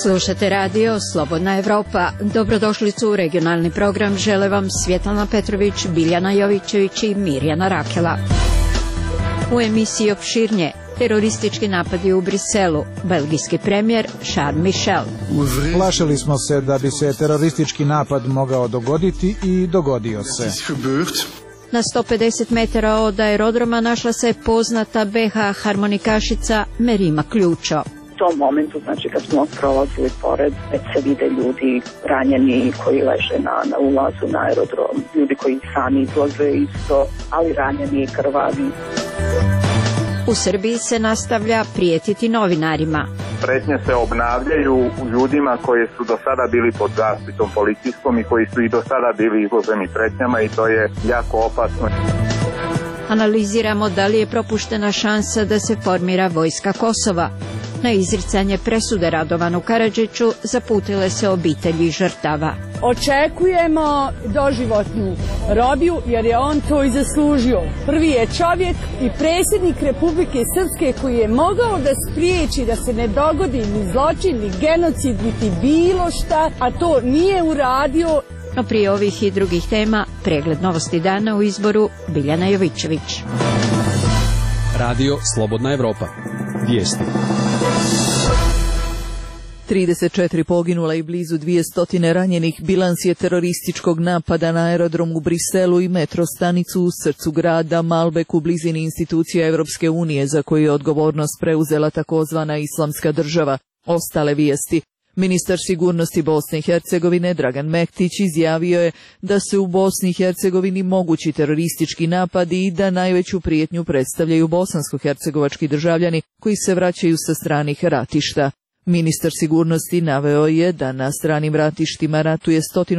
Slušate radio Slobodna Evropa. Dobrodošlicu u regionalni program žele vam Svjetlana Petrović, Biljana Jovićević i Mirjana Rakela. U emisiji opširnije teroristički napadi u Briselu, belgijski premijer Charles Michel. Plašili smo se da bi se teroristički napad mogao dogoditi i dogodio se. Na 150 metara od aerodroma našla se poznata BH harmonikašica Merima Ključo. U tom momentu, znači kad smo prolazili pored, već se vide ljudi ranjeni koji leže na ulazu na aerodrom, ljudi koji sami izlaze isto, ali ranjeni i krvavi. U Srbiji se nastavlja prijetiti novinarima. Pretnje se obnavljaju ljudima koji su do sada bili pod zaštitom policijskom i koji su i do sada bili izloženi pretnjama i to je jako opasno. Analiziramo da li je propuštena šansa da se formira vojska Kosova. Na izricanje presude Radovanu Karadžiću zaputile se obitelji žrtava. Očekujemo doživotnu robiju jer je on to i zaslužio. Prvi je čovjek i predsjednik Republike Srpske koji je mogao da spriječi da se ne dogodi ni zločin, ni genocid, niti bilo šta, a to nije uradio. No prije ovih i drugih tema, pregled novosti dana u izboru Biljana Jovićević. Radio Slobodna Evropa. Vijesti. 34 poginula i blizu 200 ranjenih bilans je terorističkog napada na aerodrom u Briselu i metro stanicu u srcu grada Malbek u blizini institucija Evropske unije za koju je odgovornost preuzela takozvana Islamska država. Ostale vijesti. Ministar sigurnosti Bosne i Hercegovine Dragan Mektić izjavio je da se u Bosni i Hercegovini mogući teroristički napadi i da najveću prijetnju predstavljaju bosansko-hercegovački državljani koji se vraćaju sa stranih ratišta. Ministar sigurnosti naveo je da na stranim ratištima ratuje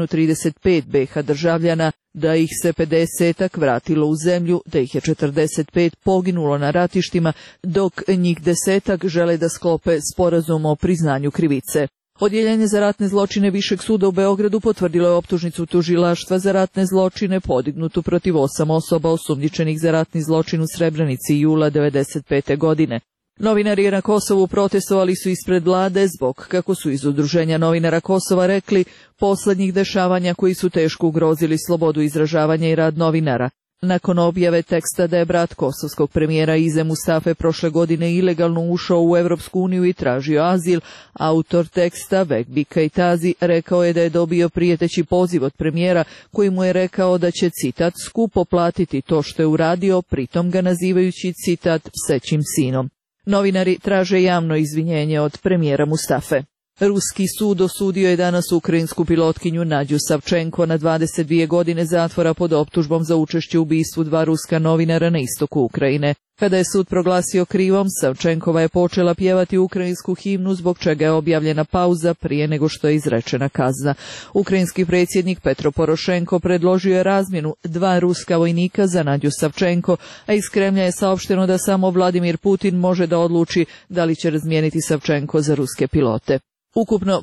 135 BiH državljana, da ih se 50-ak vratilo u zemlju, da ih je 45 poginulo na ratištima, dok njih 10-ak žele da sklope sporazum o priznanju krivice. Odjeljenje za ratne zločine Višeg suda u Beogradu potvrdilo je optužnicu tužilaštva za ratne zločine podignutu protiv 8 osoba osumnjičenih za ratni zločin u Srebrenici jula 1995. godine. Novinari na Kosovu protestovali su ispred vlade zbog, kako su iz Udruženja novinara Kosova rekli, poslednjih dešavanja koji su teško ugrozili slobodu izražavanja i rad novinara. Nakon objave teksta da je brat kosovskog premijera Ize Mustafe prošle godine ilegalno ušao u Evropsku uniju i tražio azil, autor teksta Vekbi Kajtazi rekao je da je dobio prijeteći poziv od premijera koji mu je rekao da će, citat, skupo platiti to što je uradio, pritom ga nazivajući, citat, psećim sinom. Novinari traže javno izvinjenje od premijera Mustafe. Ruski sud osudio je danas ukrajinsku pilotkinju Nadju Savčenko na 22 godine zatvora pod optužbom za učešće u ubistvu 2 ruska novinara na istoku Ukrajine. Kada je sud proglasio krivom, Savčenkova je počela pjevati ukrajinsku himnu zbog čega je objavljena pauza prije nego što je izrečena kazna. Ukrajinski predsjednik Petro Porošenko predložio je razmjenu 2 ruska vojnika za Nadju Savčenko, a iz Kremlja je saopšteno da samo Vladimir Putin može da odluči da li će razmijeniti Savčenko za ruske pilote. Ukupno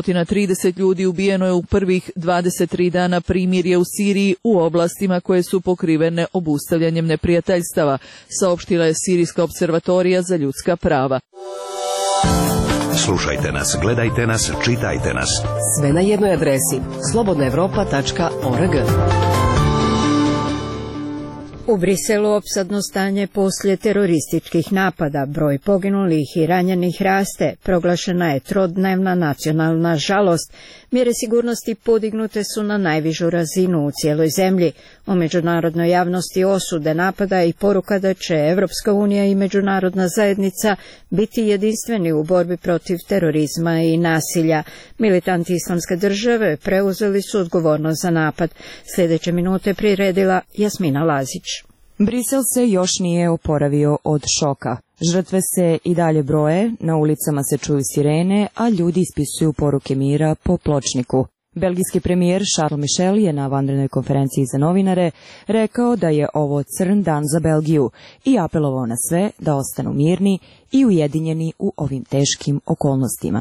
530 ljudi ubijeno je u prvih 23 dana primirja u Siriji u oblastima koje su pokrivene obustavljanjem neprijateljstava, saopštila je Sirijska observatorija za ljudska prava. Slušajte nas, gledajte nas, čitajte nas. Sve na jednoj adresi slobodnaevropa.org. U Briselu opsadno stanje poslije terorističkih napada, broj poginulih i ranjenih raste, proglašena je trodnevna nacionalna žalost. Mjere sigurnosti podignute su na najvišu razinu u cijeloj zemlji. U međunarodnoj javnosti osude napada i poruka da će Evropska unija i međunarodna zajednica biti jedinstveni u borbi protiv terorizma i nasilja. Militanti Islamske države preuzeli su odgovornost za napad. Sljedeće minute priredila Jasmina Lazić. Brisel se još nije oporavio od šoka. Žrtve se i dalje broje, na ulicama se čuju sirene, a ljudi ispisuju poruke mira po pločniku. Belgijski premijer Charles Michel je na vanrednoj konferenciji za novinare rekao da je ovo crn dan za Belgiju i apelovao na sve da ostanu mirni i ujedinjeni u ovim teškim okolnostima.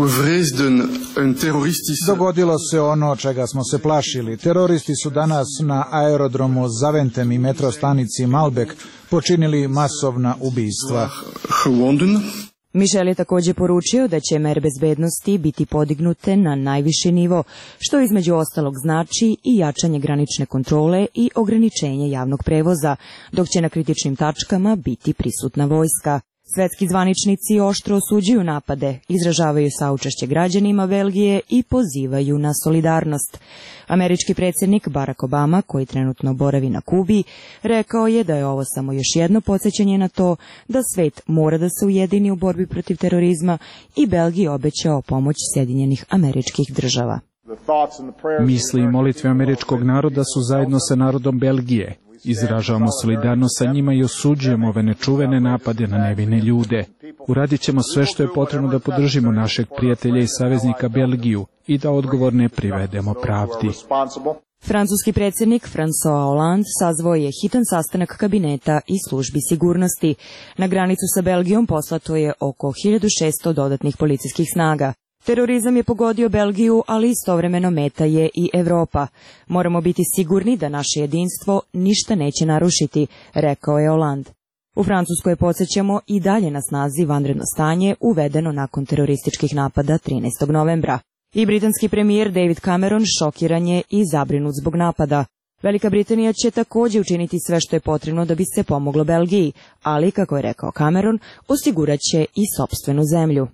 Dogodilo se ono čega smo se plašili. Teroristi su danas na aerodromu Zaventem i metrostanici Malbek počinili masovna ubistva. Michel je također poručio da će mere bezbednosti biti podignute na najviši nivo, što između ostalog znači i jačanje granične kontrole i ograničenje javnog prevoza, dok će na kritičnim tačkama biti prisutna vojska. Svetski zvaničnici oštro osuđuju napade, izražavaju saučešće građanima Belgije i pozivaju na solidarnost. Američki predsjednik Barack Obama, koji trenutno boravi na Kubi, rekao je da je ovo samo još jedno podsjećanje na to da svet mora da se ujedini u borbi protiv terorizma i Belgiji obećao pomoć Sjedinjenih Američkih Država. Misli i molitve američkog naroda su zajedno sa narodom Belgije. Izražavamo solidarnost sa njima i osuđujemo ove nečuvene napade na nevine ljude. Uradit ćemo sve što je potrebno da podržimo našeg prijatelja i saveznika Belgiju i da odgovorne privedemo pravdi. Francuski predsjednik François Hollande sazvao je hitan sastanak kabineta i službi sigurnosti. Na granicu sa Belgijom poslato je oko 1600 dodatnih policijskih snaga. Terorizam je pogodio Belgiju, ali istovremeno meta je i Evropa. Moramo biti sigurni da naše jedinstvo ništa neće narušiti, rekao je Hollande. U Francuskoj, podsjećamo, i dalje na snazi vanredno stanje uvedeno nakon terorističkih napada 13. novembra. I britanski premijer David Cameron šokiran je i zabrinut zbog napada. Velika Britanija će također učiniti sve što je potrebno da bi se pomoglo Belgiji, ali, kako je rekao Cameron, osigurat će i sopstvenu zemlju.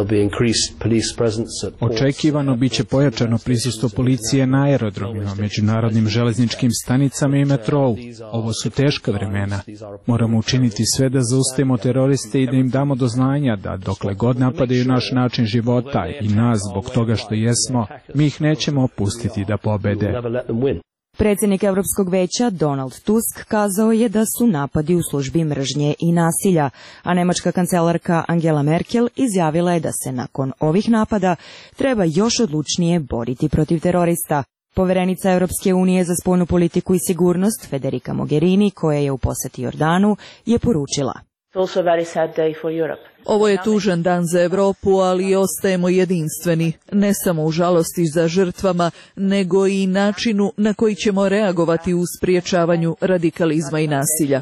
Očekivano biće pojačano prisustvo policije na aerodromima, međunarodnim železničkim stanicama i metrou. Ovo su teška vremena. Moramo učiniti sve da zaustavimo teroriste i da im damo do znanja da dokle god napadaju naš način života i nas zbog toga što jesmo, mi ih nećemo opustiti da pobede. Predsjednik Europskog veća Donald Tusk kazao je da su napadi u službi mržnje i nasilja, a nemačka kancelarka Angela Merkel izjavila je da se nakon ovih napada treba još odlučnije boriti protiv terorista. Poverenica Europske unije za spoljnu politiku i sigurnost Federica Mogherini, koja je u posjeti Jordanu, je poručila: Ovo je tužan dan za Europu, ali ostajemo jedinstveni, ne samo u žalosti za žrtvama, nego i načinu na koji ćemo reagovati u sprječavanju radikalizma i nasilja.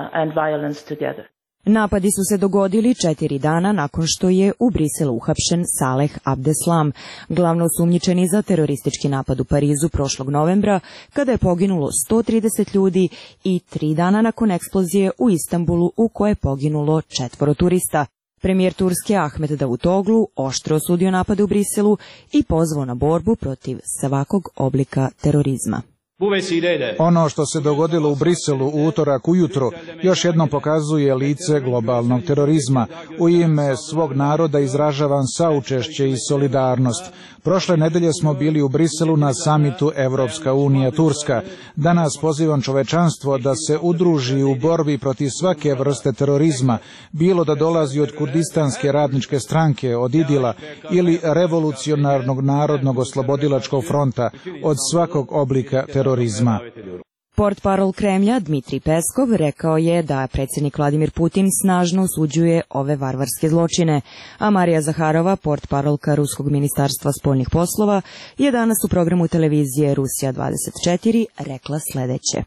Napadi su se dogodili 4 dana nakon što je u Briselu uhapšen Saleh Abdeslam, glavno osumnjičeni za teroristički napad u Parizu prošlog novembra, kada je poginulo 130 ljudi, i 3 dana nakon eksplozije u Istanbulu u kojoj je poginulo 4 turista. Premijer Turske Ahmet Davutoglu oštro osudio napade u Briselu i pozvao na borbu protiv svakog oblika terorizma. Ono što se dogodilo u Briselu u utorak ujutro još jednom pokazuje lice globalnog terorizma. U ime svog naroda izražavam saučešće i solidarnost. Prošle nedelje smo bili u Briselu na samitu Evropska unija Turska. Danas pozivam čovečanstvo da se udruži u borbi protiv svake vrste terorizma, bilo da dolazi od Kurdistanske radničke stranke, od Idila ili Revolucionarnog narodnog oslobodilačkog fronta, od svakog oblika terorizma. Portparol Kremlja Dmitrij Peskov rekao je da predsjednik Vladimir Putin snažno osuđuje ove varvarske zločine, a Marija Zaharova, portparolka Ruskog ministarstva spoljnih poslova, je danas u programu televizije Rusija 24 rekla sljedeće.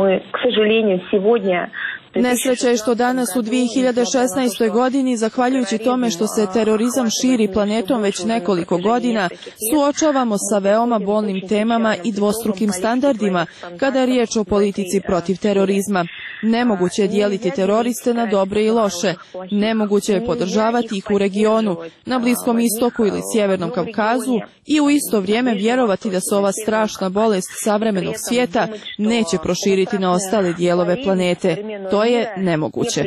Nesreća je što danas u 2016. godini, zahvaljujući tome što se terorizam širi planetom već nekoliko godina, suočavamo sa veoma bolnim temama i dvostrukim standardima kada je riječ o politici protiv terorizma. Nemoguće je dijeliti teroriste na dobre i loše. Nemoguće je podržavati ih u regionu, na Bliskom istoku ili Sjevernom Kavkazu i u isto vrijeme vjerovati da se ova strašna bolest savremenog svijeta neće proširiti na ostale dijelove planete. To je nemoguće.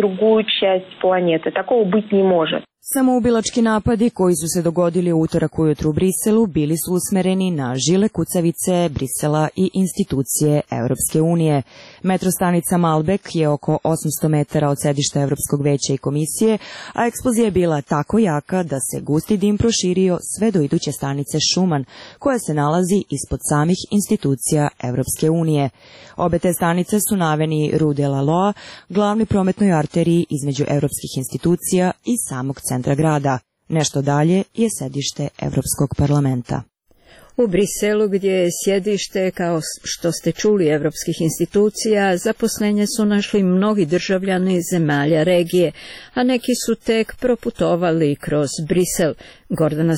Samoubilački napadi koji su se dogodili u utorak ujutru u Briselu bili su usmereni na žile kucavice Brisela i institucije Europske unije. Metrostanica Malbek je oko 800 metara od sedišta Europskog veća i komisije, a eksplozija je bila tako jaka da se gusti dim proširio sve do iduće stanice Schumann, koja se nalazi ispod samih institucija Europske unije. Obe te stanice su na aveniji Rue de la Loi, glavni prometnoj arteriji između europskih institucija i samog centra grada. Nešto dalje je sedište Europskog parlamenta. U Briselu, gdje je sjedište, kao što ste čuli, evropskih institucija, zaposlenje su našli mnogi državljani zemalja regije, a neki su tek proputovali kroz Brisel. Gordana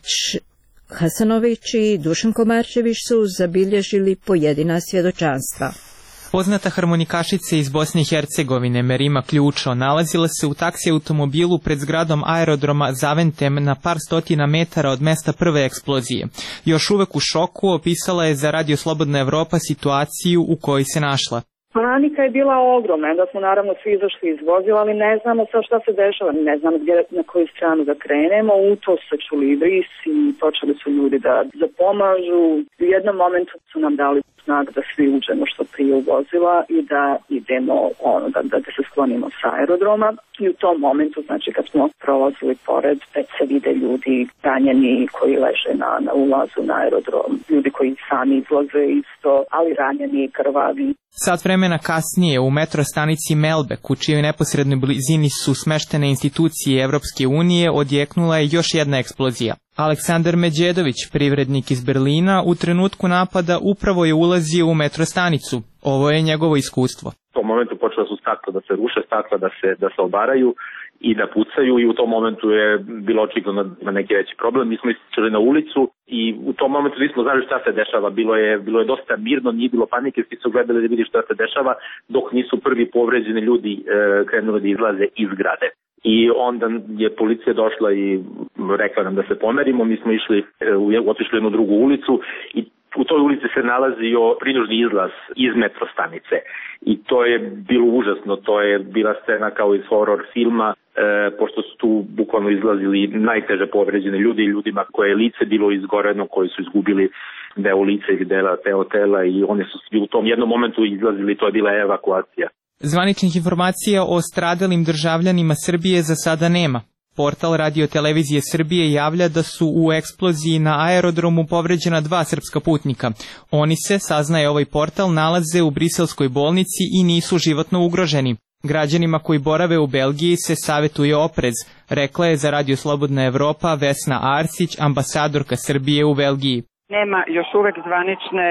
Sandić-Hasanović i Dušan Komarčević su zabilježili pojedina svjedočanstva. Poznata harmonikašica iz Bosne i Hercegovine Merima Ključo nalazila se u taksi automobilu pred zgradom aerodroma Zaventem na par stotina metara od mesta prve eksplozije. Još uvek u šoku opisala je za Radio Slobodna Evropa situaciju u kojoj se našla. Panika je bila ogromna, da smo naravno svi izašli iz vozila, ali ne znamo sad šta se dešava, ne znamo gdje, na koju stranu da krenemo. U to se čuli i brisi, počeli su ljudi da pomažu. U jednom momentu su nam dali znak da svi uđemo što prije u vozila i da idemo, da se sklonimo sa aerodroma. I u tom momentu, znači kad smo prolazili pored, već se vide ljudi ranjeni koji leže na ulazu na aerodrom, ljudi koji sami izlaze isto, ali ranjeni i krvavi. Sat vremena kasnije u metro stanici Melbek, u čijoj neposrednoj blizini su smeštene institucije Evropske unije, odjeknula je još jedna eksplozija. Aleksandar Međedović, privrednik iz Berlina, u trenutku napada upravo je ulazio u metro stanicu. Ovo je njegovo iskustvo. U tom momentu počela su stakla da se ruše, stakla da se obaraju i da pucaju i u tom momentu je bilo očigledno na neki veći problem. Mi smo ističali na ulicu i u tom momentu nismo znali šta se dešava. Bilo je dosta mirno, nije bilo panike, svi su gledali da vidi šta se dešava dok nisu prvi povređeni ljudi krenuli da izlaze iz zgrade. I onda je policija došla i rekla nam da se pomerimo, mi smo otišli u jednu drugu ulicu i u toj ulici se nalazio prinužni izlaz iz metro stanice i to je bilo užasno, to je bila scena kao iz horror filma, pošto su tu bukvalno izlazili najteže povređene ljudi i ljudima koje je lice bilo izgoreno, koji su izgubili deo lica ili deo tela i oni su svi u tom jednom momentu izlazili, to je bila evakuacija. Zvaničnih informacija o stradalim državljanima Srbije za sada nema. Portal Radio-televizije Srbije javlja da su u eksploziji na aerodromu povređena 2 srpska putnika. Oni se, saznaje ovaj portal, nalaze u briselskoj bolnici i nisu životno ugroženi. Građanima koji borave u Belgiji se savjetuje oprez, rekla je za Radio Slobodna Evropa Vesna Arsić, ambasadorka Srbije u Belgiji. Nema još uvek zvanične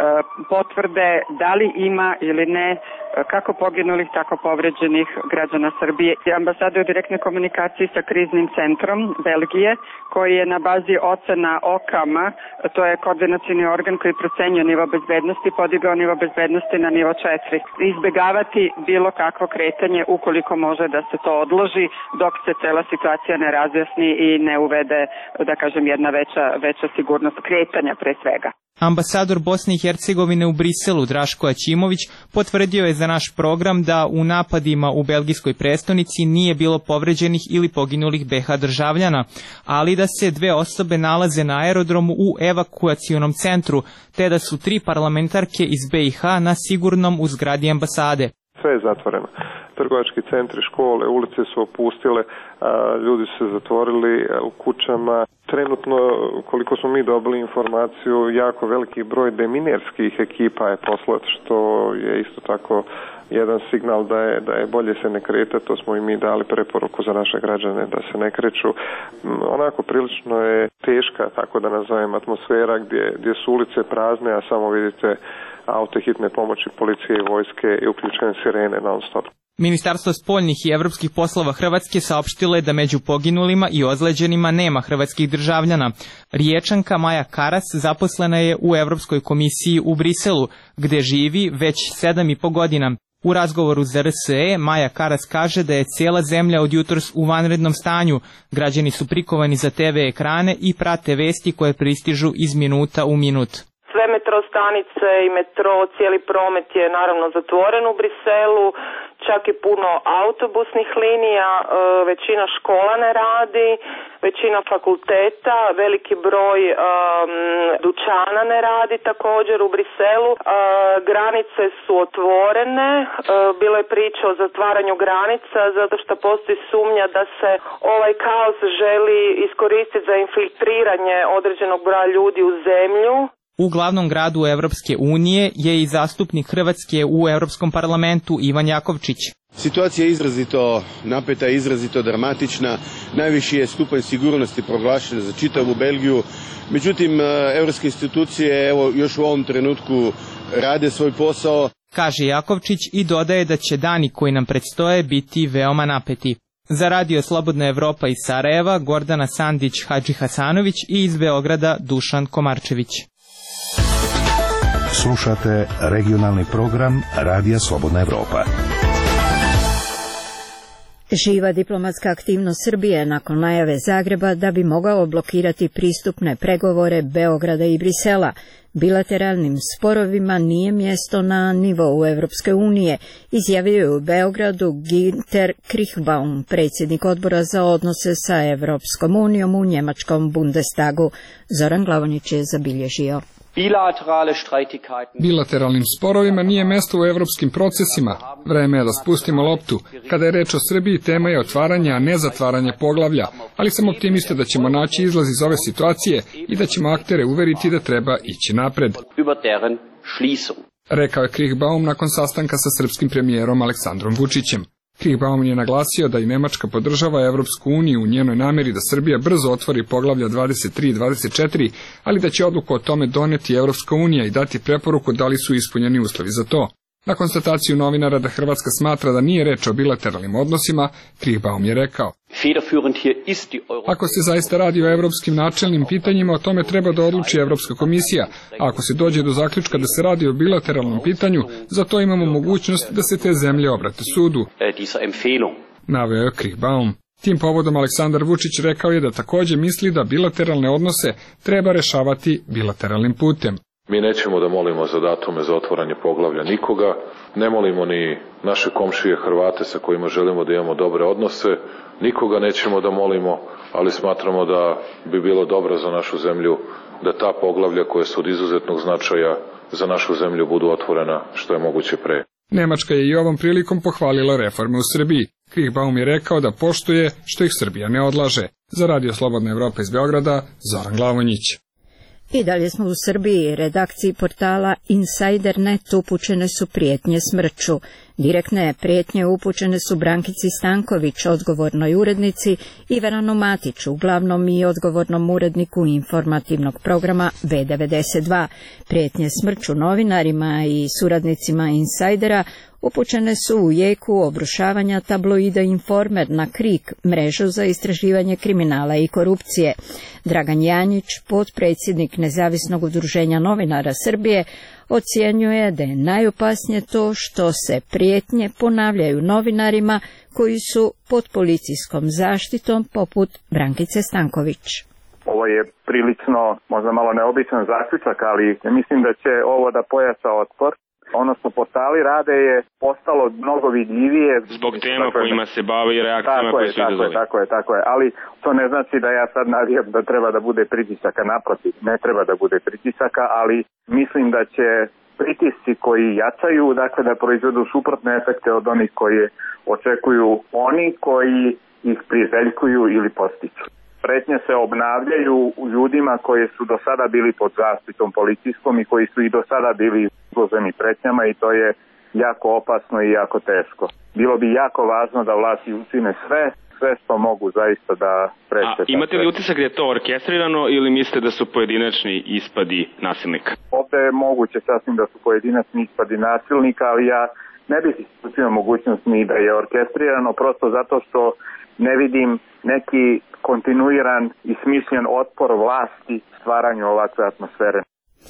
potvrde da li ima ili ne kako poginulih, tako povređenih građana Srbije. Ambasada je u direktnoj komunikaciji sa kriznim centrom Belgije, koji je na bazi ocena OCAM-a, to je koordinacioni organ koji procenjuje nivo bezbednosti, podigao nivo bezbednosti na nivo 4. Izbegavati bilo kakvo kretanje ukoliko može da se to odloži dok se cela situacija ne razjasni i ne uvede, da kažem, jedna veća sigurnost kretanja pre svega. Ambasador Bosne i Hercegovine u Briselu Draško Aćimović potvrdio je za naš program da u napadima u belgijskoj prestonici nije bilo povređenih ili poginulih BiH državljana, ali da se 2 osobe nalaze na aerodromu u evakuacionom centru, te da su 3 parlamentarke iz BiH na sigurnom u zgradi ambasade. Sve je zatvoreno. Trgovački centri, škole, ulice su opustile, ljudi su se zatvorili u kućama. Trenutno, koliko smo mi dobili informaciju, jako veliki broj deminerskih ekipa je poslat, što je isto tako jedan signal da je bolje se ne kretati. To smo i mi dali preporuku za naše građane da se ne kreću. Onako prilično je teška, tako da nazovem, atmosfera gdje su ulice prazne, a samo vidite auto hitne pomoći, policije i vojske i uključene sirene non stop. Ministarstvo spoljnih i evropskih poslova Hrvatske saopštilo je da među poginulima i ozleđenima nema hrvatskih državljana. Riječanka Maja Karas zaposlena je u Evropskoj komisiji u Briselu, gde živi već 7,5 godina. U razgovoru za RSE Maja Karas kaže da je cijela zemlja od jutros u vanrednom stanju. Građani su prikovani za TV ekrane i prate vesti koje pristižu iz minuta u minut. Sve metro stanice i metro, cijeli promet je naravno zatvoren u Briselu, čak i puno autobusnih linija, većina škola ne radi, većina fakulteta, veliki broj dućana ne radi također u Briselu. Granice su otvorene, bilo je priča o zatvaranju granica zato što postoji sumnja da se ovaj kaos želi iskoristiti za infiltriranje određenog broja ljudi u zemlju. U glavnom gradu Evropske unije je i zastupnik Hrvatske u Europskom parlamentu Ivan Jakovčić. Situacija je izrazito napeta, izrazito dramatična. Najviši je stupanj sigurnosti proglašen za čitavu Belgiju. Međutim, evropske institucije još u ovom trenutku rade svoj posao. Kaže Jakovčić i dodaje da će dani koji nam predstoje biti veoma napeti. Za Radio Slobodna Evropa iz Sarajeva, Gordana Sandić-Hadžihasanović i iz Beograda Dušan Komarčević. Slušate regionalni program Radija Slobodna Evropa. Živa diplomatska aktivnost Srbije nakon najave Zagreba da bi mogao blokirati pristupne pregovore Beograda i Brisela. Bilateralnim sporovima nije mjesto na nivou Evropske unije, izjavio je u Beogradu Ginter Krichbaum, predsjednik odbora za odnose sa Evropskom unijom u njemačkom Bundestagu. Zoran Glavonić je zabilježio. Bilateralnim sporovima nije mjesto u evropskim procesima. Vreme je da spustimo loptu. Kada je reč o Srbiji, tema je otvaranje, a ne zatvaranje poglavlja. Ali sam optimista da ćemo naći izlaz iz ove situacije i da ćemo aktere uveriti da treba ići napred. Rekao je Krichbaum nakon sastanka sa srpskim premijerom Aleksandrom Vučićem. Krichbaum je naglasio da i Nemačka podržava Evropsku uniju u njenoj namjeri da Srbija brzo otvori poglavlja 23 i 24, ali da će odluku o tome doneti Evropska unija i dati preporuku da li su ispunjeni uslovi za to. Na konstataciju novinara da Hrvatska smatra da nije reč o bilateralnim odnosima, Krichbaum je rekao: ako se zaista radi o evropskim načelnim pitanjima, o tome treba da odluči Evropska komisija, a ako se dođe do zaključka da se radi o bilateralnom pitanju, za to imamo mogućnost da se te zemlje obrate sudu, naveo je Krichbaum. Tim povodom Aleksandar Vučić rekao je da također misli da bilateralne odnose treba rešavati bilateralnim putem. Mi nećemo da molimo za datume za otvaranje poglavlja nikoga, ne molimo ni naše komšije Hrvate sa kojima želimo da imamo dobre odnose, nikoga nećemo da molimo, ali smatramo da bi bilo dobro za našu zemlju da ta poglavlja koje su od izuzetnog značaja za našu zemlju budu otvorena što je moguće pre. Nemačka je i ovom prilikom pohvalila reforme u Srbiji. Krichbaum je rekao da poštuje što ih Srbija ne odlaže. Za Radio Slobodna Evropa iz Beograda, Zoran Glavonjić. I dalje smo u Srbiji. Redakciji portala Insider.net upućene su prijetnje smrću. Direktne prijetnje upućene su Brankici Stanković, odgovornoj urednici, i Veranu Matiću, uglavnom i odgovornom uredniku informativnog programa B92. Prijetnje smrću novinarima i suradnicima Insajdera upućene su u jeku obrušavanja tabloida Informer na KRIK, mrežu za istraživanje kriminala i korupcije. Dragan Janjić, potpredsjednik Nezavisnog udruženja novinara Srbije, ocjenjuje da je najopasnije to što se prijetnje ponavljaju novinarima koji su pod policijskom zaštitom poput Brankice Stanković. Ovo je prilično, možda malo neobičan zaključak, ali mislim da će ovo da pojača otpor. Ono što portali rade je postalo mnogo vidljivije. Zbog tema kojima se bave i reakcijama koje su izazvali. Tako je, ali to ne znači da ja sad navijam da treba da bude pritisaka, naprotiv, ne treba da bude pritisaka, ali mislim da će pritisci koji jačaju, dakle da proizvedu suprotne efekte od onih koje očekuju oni koji ih priželjkuju ili postiču. Pretnje se obnavljaju u ljudima koji su do sada bili pod zaštitom policijskom i koji su i do sada bili izloženi pretnjama, i to je jako opasno i jako teško. Bilo bi jako važno da vlasti učine sve što mogu zaista da spreče. Imate li utisak da je to orkestrirano ili mislite da su pojedinačni ispadi nasilnika? Ovdje je moguće sasvim da su pojedinačni ispadi nasilnika, ali ja ne bih isključio mogućnost ni da je orkestrirano, prosto zato što ne vidim neki kontinuiran i smišljen otpor vlasti stvaranju ovakve atmosfere.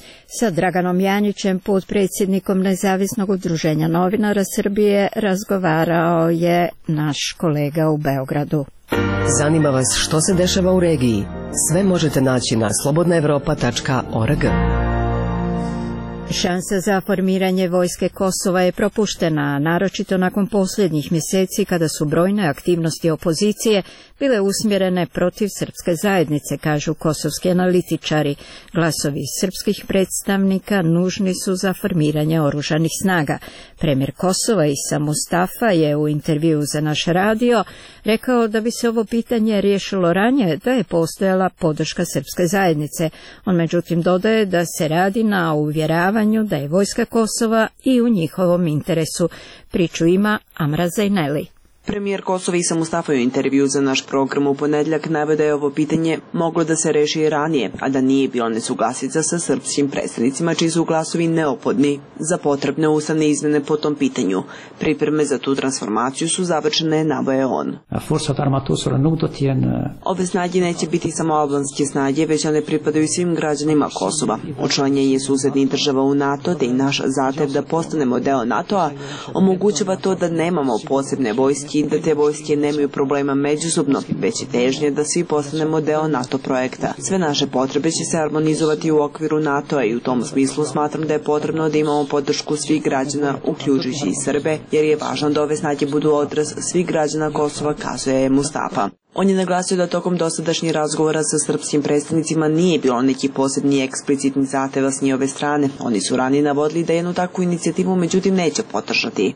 Sa Draganom Janjićem, potpredsjednikom Nezavisnog udruženja novinara Srbije, razgovarao je naš kolega u Beogradu. Zanima vas što se dešava u regiji? Sve možete naći na slobodnaevropa.org. Šansa za formiranje vojske Kosova je propuštena, naročito nakon posljednjih mjeseci kada su brojne aktivnosti opozicije bile usmjerene protiv srpske zajednice, kažu kosovski analitičari. Glasovi srpskih predstavnika nužni su za formiranje oružanih snaga. Premijer Kosova Isa Mustafa je u intervjuu za naš radio rekao da bi se ovo pitanje riješilo ranije da je postojala podrška srpske zajednice. On međutim dodaje da se radi na uvjeravanju da je vojska Kosova i u njihovom interesu. Priču ima Amra Zaineli. Premijer Kosova Isa Mustafa u intervju za naš program u ponedjeljak naveo da je ovo pitanje moglo da se reši i ranije, a da nije bilo nesuglasica sa srpskim predstavnicima čiji su glasovi neophodni za potrebne ustavne izmjene po tom pitanju. Pripreme za tu transformaciju su završene, naveo je on. Ove snage neće biti samo albanske snage, već one pripadaju svim građanima Kosova. Učlanjenje susednih država u NATO, te i naš zahtev da postanemo deo NATO-a, omogućava to da nemamo posebne vojske, da te vojske nemaju problema međusobno, već i težnje da svi postanemo deo NATO projekta. Sve naše potrebe će se harmonizovati u okviru NATO-a i u tom smislu smatram da je potrebno da imamo podršku svih građana, uključujući i Srbe, jer je važno da ove snage budu odraz svih građana Kosova, kazuje Mustafa. On je naglasio da tokom dosadašnjih razgovora sa srpskim predstavnicima nije bilo neki posebni eksplicitni zahteva s njihove strane. Oni su ranije navodili da jednu takvu inicijativu međutim neće podržati.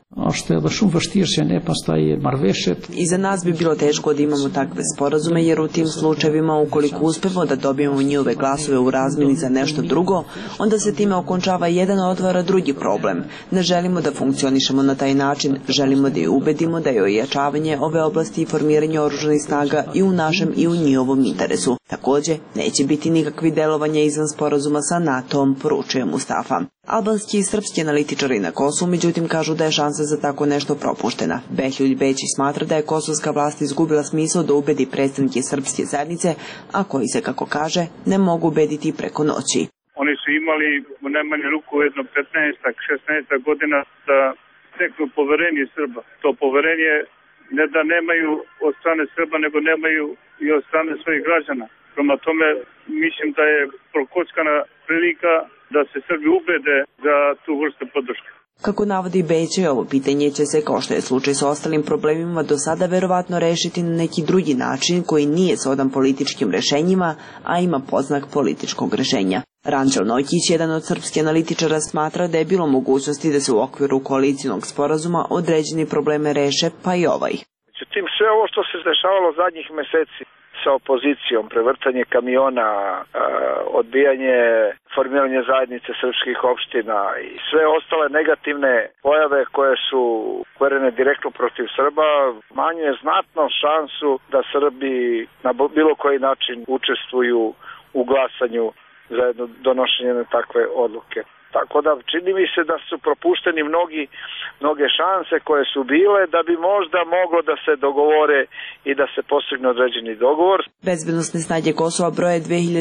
I za nas bi bilo teško da imamo takve sporazume, jer u tim slučajevima ukoliko uspemo da dobijemo njihove glasove u razmjeni za nešto drugo, onda se time okončava jedan, a otvara drugi problem. Ne želimo da funkcionišemo na taj način, želimo da je ubedimo da je ojačavanje ove oblasti i formiranje oružanih snaga i u našem i u njihovom interesu. Također, neće biti nikakvi delovanja izvan sporazuma sa NATO-om, poručuje Mustafa. Albanski i srpski analitičari na Kosovu međutim kažu da je šansa za tako nešto propuštena. Behljuljt Bečić smatra da je kosovska vlast izgubila smisao da ubedi predstavnike srpske zajednice, a koji se, kako kaže, ne mogu ubediti preko noći. Oni su imali u najmanje ruku jedno 15-16 godina da steknu poverenje Srba. To poverenje ne da nemaju od strane Srba, nego nemaju i od strane svojih građana. Prema tome, mislim da je prokockana prilika da se Srbi ubede za tu vrstu podrške. Kako navodi Beće, ovo pitanje će se, kao što je slučaj sa ostalim problemima, do sada verovatno rešiti na neki drugi način koji nije sodan političkim rešenjima, a ima poznak političkog rešenja. Ranđel Nojkić, jedan od srpskih analitičara, smatra da je bilo mogućnosti da se u okviru koalicijnog sporazuma određeni probleme reše, pa i ovaj. Međutim, sve ovo što se dešavalo zadnjih meseci sa opozicijom, prevrtanje kamiona, odbijanje formiranje zajednice srpskih opština i sve ostale negativne pojave koje su usmerene direktno protiv Srba, manje znatno šansu da Srbi na bilo koji način učestvuju u glasanju za donošenje takve odluke. Tako da čini mi se da su propušteni mnoge šanse koje su bile da bi možda moglo da se dogovore i da se postigne određeni dogovor. Bezbednosne snage Kosova broje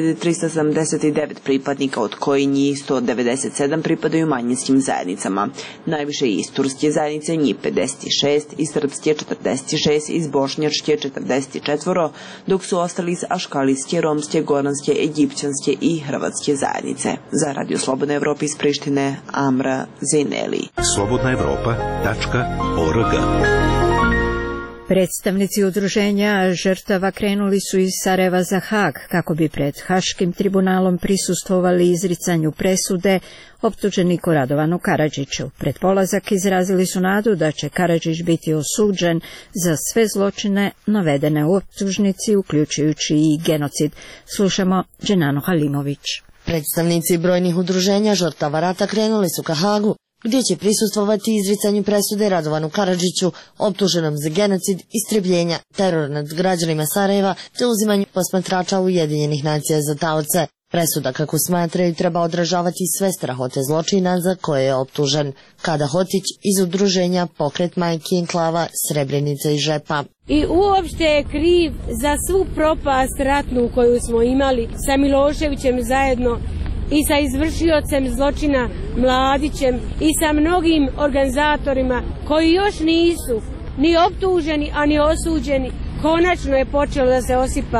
2379 pripadnika, od koji njih 197 pripadaju manjinskim zajednicama. Najviše iz turske zajednice, njih 56, iz srpske 46, iz bošnjačke 44, dok su ostali iz aškalijske, romske, goranske, egipćanske i hrvatske zajednice. Za Radio Slobodna Evropa iz Prištine, Amra Zaineli. slobodnaevropa.org. Predstavnici udruženja žrtava krenuli su iz Sarajeva za Hag kako bi pred Haškim tribunalom prisustvovali izricanju presude optuženiku Radovanu Karadžiću. Pred polazak izrazili su nadu da će Karadžić biti osuđen za sve zločine navedene u optužnici, uključujući i genocid. Slušamo Dženanu Halimović. Predstavnici brojnih udruženja žrtava rata krenuli su ka Hagu, gdje će prisustvovati izricanju presude Radovanu Karadžiću, optuženom za genocid, istrebljenja, teror nad građanima Sarajeva te uzimanju posmatrača Ujedinjenih nacija za taoce. Presuda, kako smatraju, treba odražavati sve strahote zločina za koje je optužen. Kada Hotić iz udruženja Pokret majki enklava Srebrenica i Žepa. I uopšte je kriv za svu propast ratnu koju smo imali sa Miloševićem zajedno i sa izvršiocem zločina Mladićem i sa mnogim organizatorima koji još nisu ni optuženi, a ni osuđeni. Konačno je počelo da se osipa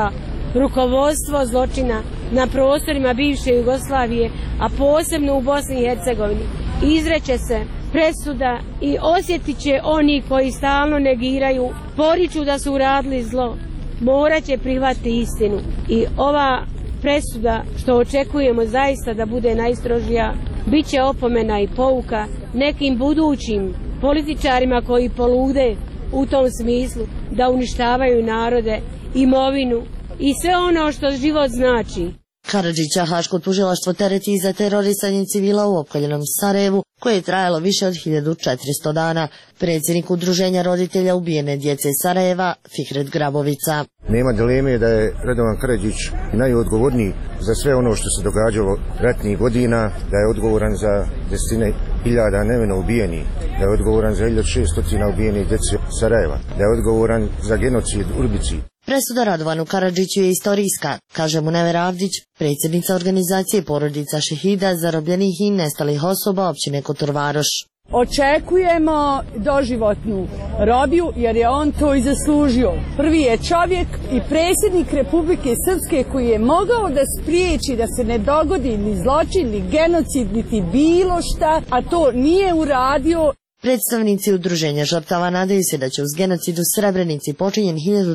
rukovodstvo zločina na prostorima bivše Jugoslavije, a posebno u Bosni i Hercegovini. Izreće se presuda i osjetit će oni koji stalno negiraju, poriču da su uradili zlo, morat će prihvatiti istinu. I ova presuda, što očekujemo zaista da bude najstrožija, bit će opomena i pouka nekim budućim političarima koji polude u tom smislu da uništavaju narode, imovinu i sve ono što život znači. Karadžića Haško tužilaštvo tereti za terorisanje civila u opkoljenom Sarajevu, koje je trajalo više od 1400 dana. Predsjednik Udruženja roditelja ubijene djece Sarajeva, Fikret Grabovica. Nema dileme da je Radovan Karadžić najodgovorniji za sve ono što se događalo ratnih godina, da je odgovoran za desetine hiljada nevino ubijenih, da je odgovoran za 1600 ubijenih djece Sarajeva, da je odgovoran za genocid Urbici. Presuda Radovanu Karadžiću je istorijska, kaže Munevera Avdić, predsjednica organizacije porodica šehida, zarobljenih i nestalih osoba općine Kotor Varoš. Očekujemo doživotnu robiju jer je on to i zaslužio. Prvi je čovjek i predsjednik Republike Srpske koji je mogao da spriječi da se ne dogodi ni zločin, ni genocid, niti bilo šta, a to nije uradio. Predstavnici Udruženja žrtava nadaju se da će uz genocid u Srebrenici počinjen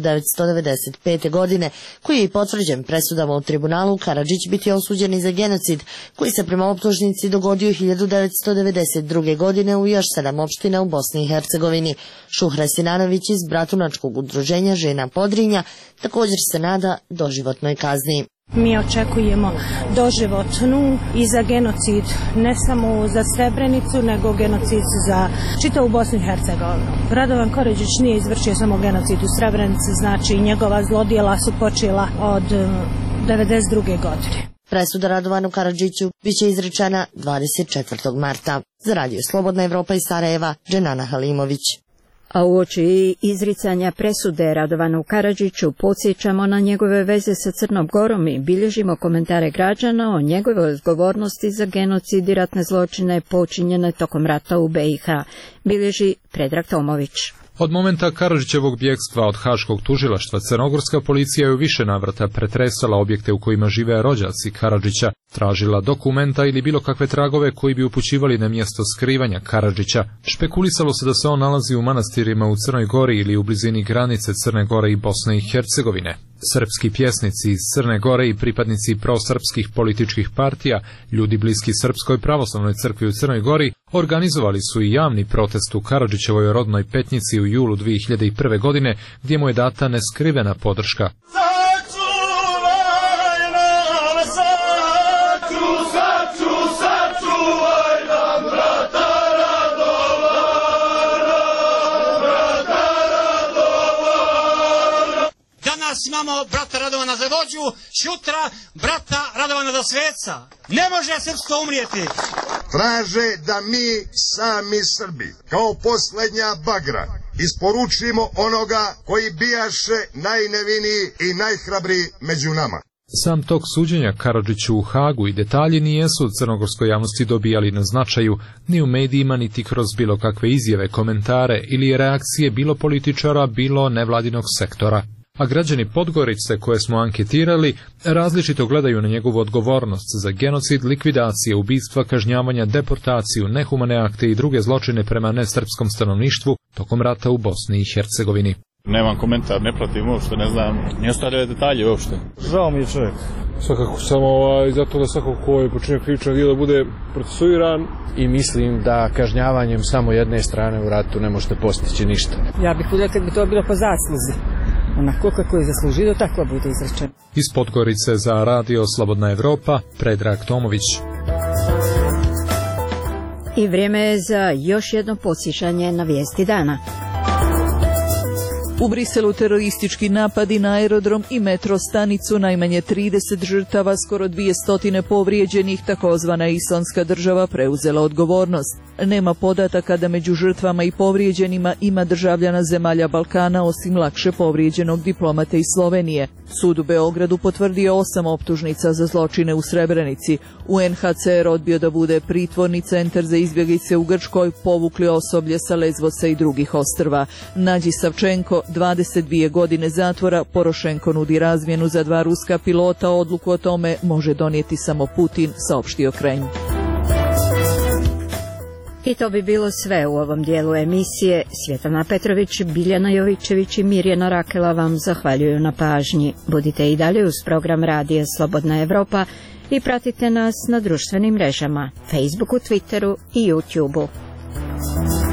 1995. godine, koji je i potvrđen presudama u tribunalu, Karadžić biti osuđeni za genocid, koji se prema optužnici dogodio 1992. godine u još 7 opština u Bosni i Hercegovini. Šuhra Sinanović iz Bratunačkog udruženja Žena Podrinja također se nada doživotnoj kazni. Mi očekujemo doživotnu i za genocid, ne samo za Srebrenicu, nego genocid za čitavu Bosnu i Hercegovinu. Radovan Karadžić nije izvršio samo genocid u Srebrenici, znači njegova zlodjela su počela od 1992. godine. Presuda Radovanu Karadžiću biće izrečena 24. marta. Za Radio Slobodna Evropa iz Sarajeva, Dženana Halimović. A uoči izricanja presude Radovanu Karadžiću podsjećamo na njegove veze sa Crnom Gorom i bilježimo komentare građana o njegovoj odgovornosti za genocid i ratne zločine počinjene tokom rata u BiH, bilježi Predrag Tomović. Od momenta Karadžićevog bjegstva od Haškog tužilaštva crnogorska policija je u više navrata pretresala objekte u kojima žive rođaci Karadžića, tražila dokumenta ili bilo kakve tragove koji bi upućivali na mjesto skrivanja Karadžića. Špekulisalo se da se on nalazi u manastirima u Crnoj Gori ili u blizini granice Crne Gore i Bosne i Hercegovine. Srpski pjesnici iz Crne Gore i pripadnici prosrpskih političkih partija, ljudi bliski Srpskoj pravoslavnoj crkvi u Crnoj Gori, organizovali su i javni protest u Karadžićevoj rodnoj Petnici u julu 2001. godine, gdje mu je data neskrivena podrška. Imamo brata Radovana za vođu, sutra brata Radovana za sveca. Ne može srpstvo umrijeti. Traže da mi sami Srbi, kao posljednja bagra, isporučimo onoga koji bijaše najneviniji i najhrabriji među nama. Sam tok suđenja Karadžiću u Hagu i detalji nijesu u crnogorskoj javnosti dobijali na značaju, ni u medijima, niti kroz bilo kakve izjave, komentare ili reakcije bilo političara, bilo nevladinog sektora. A građani Podgorice koje smo anketirali različito gledaju na njegovu odgovornost za genocid, likvidacije, ubistva, kažnjavanja, deportaciju, nehumane akte i druge zločine prema nesrpskom stanovništvu tokom rata u Bosni i Hercegovini. Nemam komentar, ne pratim uopšte, ne znam, ne ostavljaju detalje uopšte. Žao mi je čovjek. Svakako samo zato da svako ko je počinio krivično djelo bude procesuiran. I mislim da kažnjavanjem samo jedne strane u ratu ne možete postići ništa. Ja bih voljela kad bi to bilo po zasluzi. Onako kako je zaslužio, tako bude izrečeno. Iz Podgorice za Radio Slobodna Evropa, Predrag Tomović. I vrijeme je za još jedno podsjećanje na vijesti dana. U Briselu teroristički napadi na aerodrom i metro stanicu, najmanje 30 žrtava, skoro 200 povrijeđenih, takozvana Islamska država preuzela odgovornost. Nema podataka da među žrtvama i povrijeđenima ima državljana zemalja Balkana osim lakše povrijeđenog diplomata iz Slovenije. Sud u Beogradu potvrdio 8 optužnica za zločine u Srebrenici. UNHCR odbio da bude pritvorni centar za izbjeglice u Grčkoj, povukli osoblje sa Lezvosa i drugih ostrva. Nađi Savčenko, 22 godine zatvora, Porošenko nudi razmjenu za 2 ruska pilota, odluku o tome može donijeti samo Putin, saopštio Kremlj. I to bi bilo sve u ovom dijelu emisije. Svjetlana Petrović, Biljana Jovićević i Mirjana Rakela vam zahvaljuju na pažnji. Budite i dalje uz program Radija Slobodna Evropa i pratite nas na društvenim mrežama, Facebooku, Twitteru i YouTubeu.